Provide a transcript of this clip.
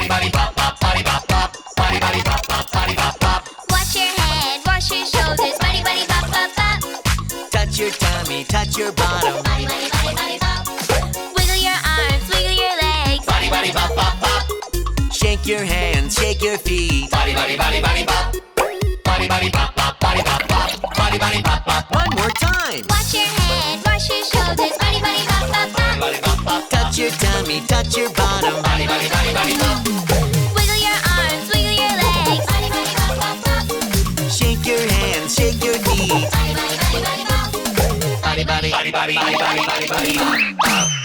body bop bop, body bop bop, body bop bop, body bop bop. Wash your head, wash your shoulders, body bop bop bop. Touch your tummy, touch your bottom. Body bop. Wiggle your arms, wiggle your legs. Body bop bop bop. Shake your hands, shake your feet. Body bop. Body bop bop, body bop bop, body bop bop. One more time. Wash your head, wash your shoulders, body bop bop bop. Body bop bop. Touch your tummy, touch your bottom. Body bop. Wiggle your arms, wiggle your legs. Body bop bop. Shake your hands, shake your feet. Body bop. Body bop.